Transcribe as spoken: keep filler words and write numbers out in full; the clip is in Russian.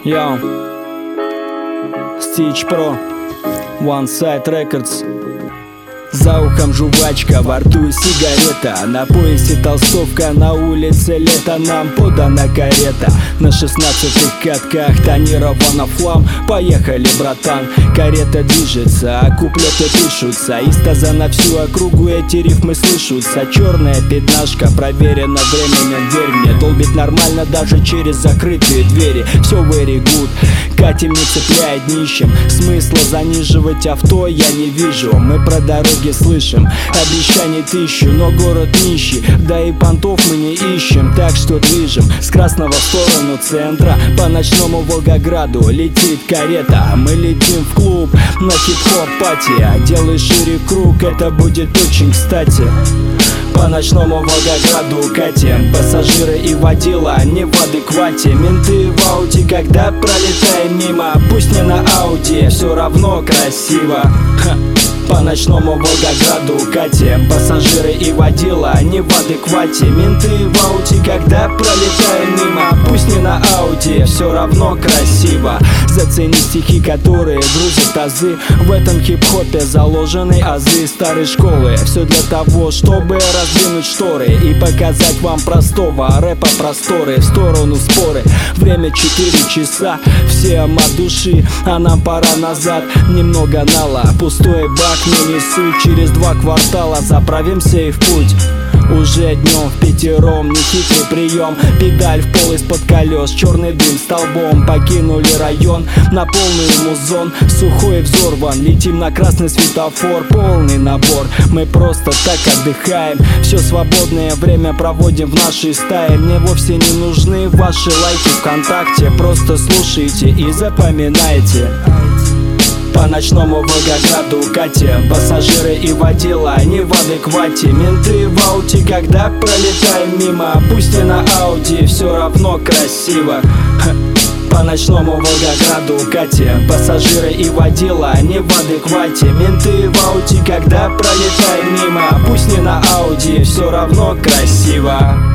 Yo, Stitch Pro, One Side Records. За ухом жвачка, во рту сигарета, на поясе толстовка, на улице лето, нам подана карета. На шестнадцатых катках тонирована флам. Поехали, братан, карета движется, а куплеты пишутся. Из таза на всю округу эти рифмы слышатся. Черная пятнашка, проверена временем, верь мне, долбит нормально даже через закрытые двери. Все very good, катим не цепляет нищим. Смысла заниживать авто я не вижу. Мы про дороги слышим, обещаний тысячу, но город нищий, да и понтов мы не ищем. Так что движем с красного в сторону центра, по ночному Волгограду летит карета. Мы летим в клуб на хип-хоп пати, делай шире круг, это будет очень кстати. По ночному Волгограду катим, пассажиры и водила не в адеквате. Менты в ауди, когда пролетаем мимо, пусть не на ауди, все равно красиво. Ха. По ночному Волгограду катим, пассажиры и водила не в адеквате. Менты в ауди, когда пролетаем мимо, пусть не на ауди, все равно красиво. Зацени стихи, которые грузят тазы. В этом хип-хопе заложены азы старой школы. Все для того, чтобы раздвинуть шторы и показать вам простого рэпа просторы. В сторону споры, время четыре часа, всем от души, а нам пора назад. Немного нала, пустой бак не несу, через два квартала заправимся и в путь. Уже днем в пятером, нехитрый прием. Педаль в пол из-под колес, черный дым столбом. Покинули район на полный музон. Сухой взорван, летим на красный светофор. Полный набор, мы просто так отдыхаем. Все свободное время проводим в нашей стае. Мне вовсе не нужны ваши лайки ВКонтакте. Просто слушайте и запоминайте. По ночному Волгограду катим, пассажиры и водила не в адеквате. Менты в ауди, когда пролетаем мимо, пусть не на ауди, все равно красиво. По ночному Волгограду катим, пассажиры и водила не в адеквате. Менты в ауди, когда пролетаем мимо, пусть не на ауди, все равно красиво.